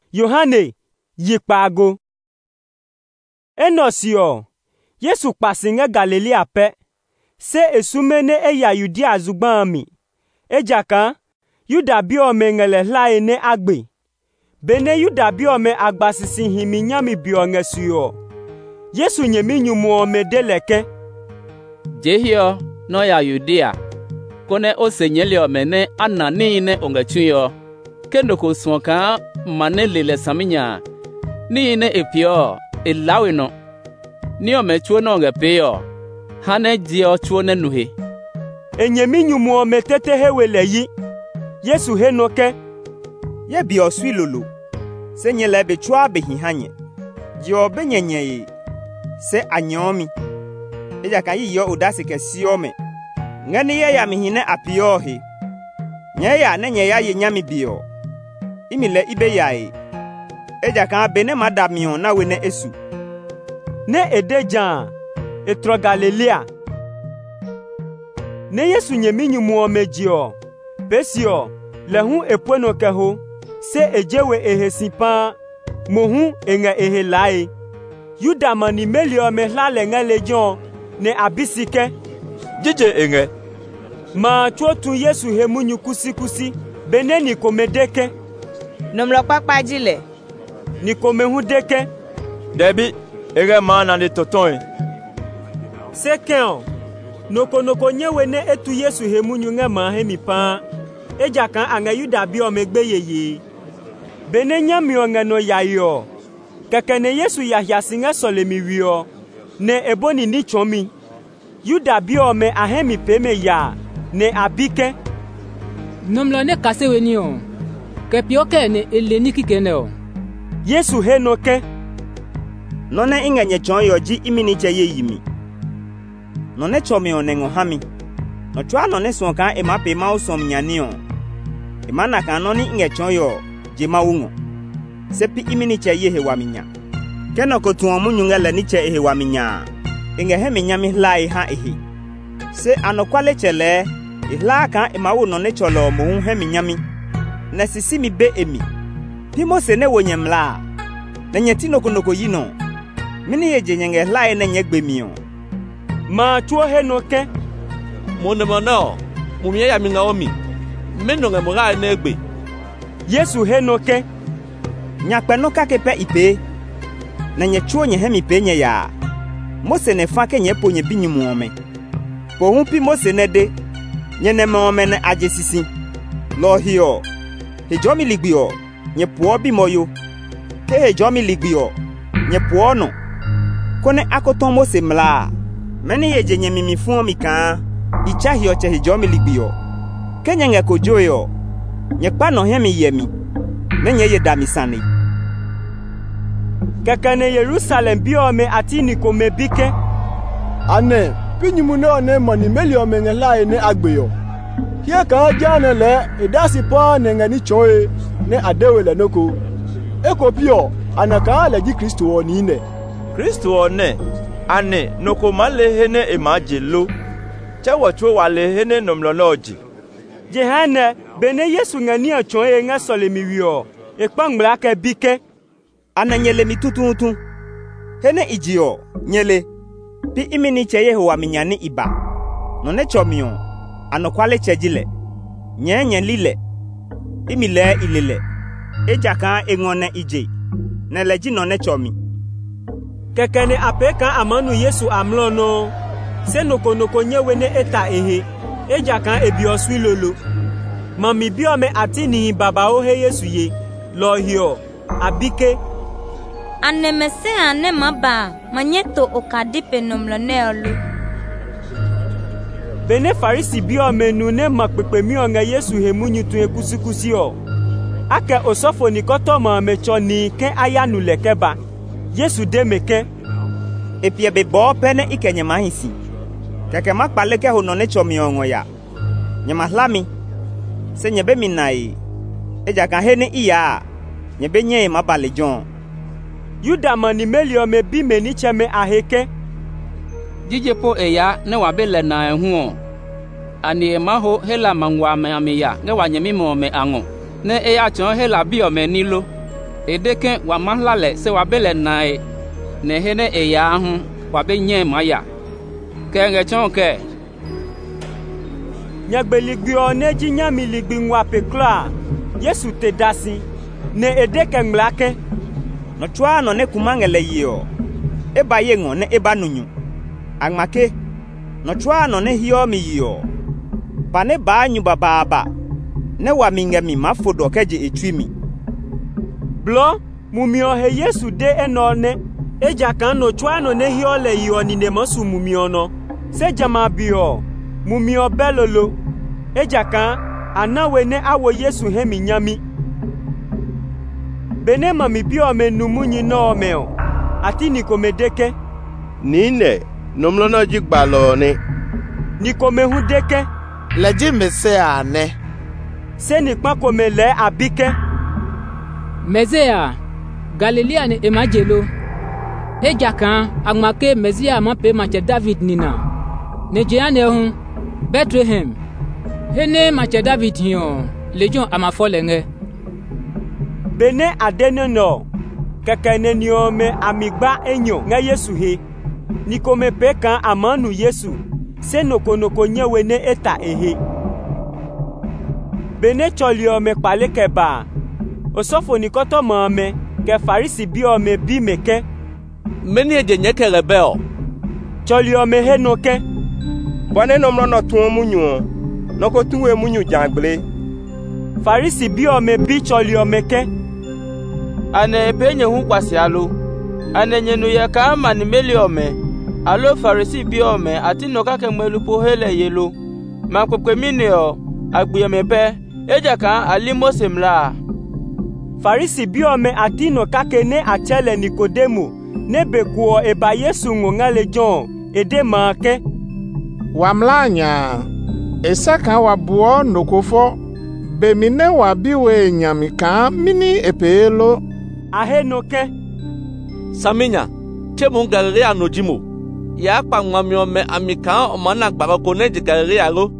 Yohane yikpago. Enosio Yesu pasinge Galilea pe. Se esumene eya Yudia zugbami. Ejaka Yuda biome ngele laene agbe. Bene Yuda biome agbasisi himi nyami bionge suyo. Yesu nyemi nyumu ome deleke. Jehio no ya Yudia. Kone osenyeli omene ananine ongechuyo. Kendo kusmoka mane lile saminya. Niine epio elawino. Ni omechuo no ongepeyo. Hane jio chuone nuhe. Enyemi nyumu ome tete hewele yi. Yesu henoke. Ye bio swilulu. Se nyele bechua behihanye. Jio benyenye se anyomi. Eja kan yi yo udasi kesiome. Ngani ye ya mihine apiohi. Nye ya nenye ya ye nyami bio. Imile ibe yae. Eja kan bene madamion na wene esu. Ne edejan etro Galilea. Ne Yesu nyemi nyumu omejio. Pesio lehu epono keho. Se ejewe ehesipa. Mohu enga ehelae. Yuda mani melio mehlale nga lejon. Ne abisike. Jije enge. Ma chotu Yesu hemunyu kusi. Bene nikomedeke. Nomlo kpakpa jile. Nikomehu deke. Debi, ege mana de toton. Sekeo. Noko nyewe ne etu Yesu hemunyu nge ma hemipa. Eja kan anga Yuda biomegbe yeye. Bene nyamio nge no yayo. Kekene Yesu yahya singe solemi wio. Ne eboni ni chomi. Yuda biome ahemi peme ya. Ne abike. Nomlo ne kasewe ni o. Kepioke ne eleni kikene o. Yesu henoke. None inga nye chonyo ji imini che ye yimi. None chomi onengo hami. No chwa none sonka emape mausom nyanio. Emana kan noni inga chonyo je maungo. Sepi imini che ye hewaminya. Keno kotuomu nyungele ni che hewaminya. Inge hemi nyami lai ha ehi. Se anokwale chele. Ihla kan emawu none cholo muhu hemi nyami. Nesisi mi be emi. Pimo se ne wonyemla. Nenyeti noko yino. Mini yeje nyenge lai nenye gbemio. Ma chuo henoke. Monemono. Mumye ya mingaomi. Menonge mga negbe. Yesu henoke. Nyakpe no kake pe ipe. Nenye chuo nye hemi pe nye ya. Mose ne fake nye po nye binyi muome. Po humpi Mose ne de. Nye ne muome ne aje sisi. Lo hiyo. Hejomi ligbio. Nye puo bi moyo. Ke hejomi ligbio. Nye puo no. Kone akoton Mose mla. Meni yeje nye mimifuo mika. Icha hiyo che hejomi ligbio. Ke nye nge kojoyo. Nye kpano hemi yemi. Nenye ye damisani. Kekene Yerusalem biome ati nikome bike. Ane, pinyumune one mani melio menge lae ne agbeyo. Hie ka jane le, edasi pa nenge ni choe, ne adewe le noko. Eko pio, anaka le di Kristo onine. Kristo one, ane, noko male hene emajelo. Chewa chwe wale hene nomlonoji. Jehane, bene Yesu ngani choe nga solemi wio. Ekpang mlake bike. Ana nyele mitutu. Hene ijio, nyele. Pi imini cheye huwa minyani iba. None chomio. Anokwale chejile. Nye lile. Imile ilile. Ejaka engone ije. Neleji none chomi. Kekene apeka amanu Yesu amlono. Se noko nyewe ne eta ehe. Ejaka ebioswi lolo. Mami biome atini baba ohe Yesu ye. Lo hiyo. Abike. Anemese anemaba. Manyeto okadipe nomloneolu. Bene farisi biome nune makpepe mionga Yesu hemunyu tunye kusi o. Ake osofo nikoto ma mecho ni ke ayanu lekeba. Yesu demeke. Epie bebo pene ike nyemahisi. Keke makpaleke honone chomiongo ya. Nyemahlami. Se nyebe minai. Ejaka hene iya. Nyebe nye mabale jon. Yuda mani melio me bi meni cheme aheke. Jijepo eya ne wabele na ehuo. Ani emaho hela mangwa me ameya ne wanyemi mo me ango. Ne eya chon hela biome nilo. edeke wa mahlale se wa bele nai ne hene eya hu wa be nye maya ke nge chonke nyagbeligbi oneji nyamiligbi nwa pekla Yesu te dasi ne edeke nglake no twa no ne kumangele yio eba yengo ne eba nunyu agmake no twa no ne hio mi yio pane ba nyu baba ne wa mingemi mafodo keje etwimi blo mumio he Yesu de enone eja kan no twa no ne hio le yio ni ne masu mumio no se jama bio mumio belolo eja kan anawe ne awo Yesu he minyami bene mami bio menumunyi no meo ati nikomedeke nine nomlono jigbalo ni nikomehu deke leji mese ane se nikpa komele abike Mezea Galilea ni emajelo eja kan agmake Mezia ma pe mache David nina ne jeane hu Bethlehem hene mache David hion lejon amafolenge bene adene no kekene niome amigba enyo nga Yesu he nikome pe kan amanu Yesu se noko nyewe ne eta ehe bene choliome paleke ba osofo nikoto mame ke farisi biome bi meke meni eje nyeke rebel choliome he noke bone nomro no tun munyu noko tuwe munyu jangle farisi biome bi choliome ke ane penye hu kwasi alo ane nyenu ye ka mani meliome alo farisi biome ati noka ke melupo hele yelo makpekpe mineo agbiyeme pe eja kan ali mosemla farisi biome ati noka ke ne achele Nikodemo ne bekuo eba Yesu ngale John ede make wamlanya esaka wabuo nokofo bemine wabiwe nyamika mini epelo ahenoke saminya temu Galilea nojimo ya pa nwamiome amika omana gbaro ko ne Galilea ro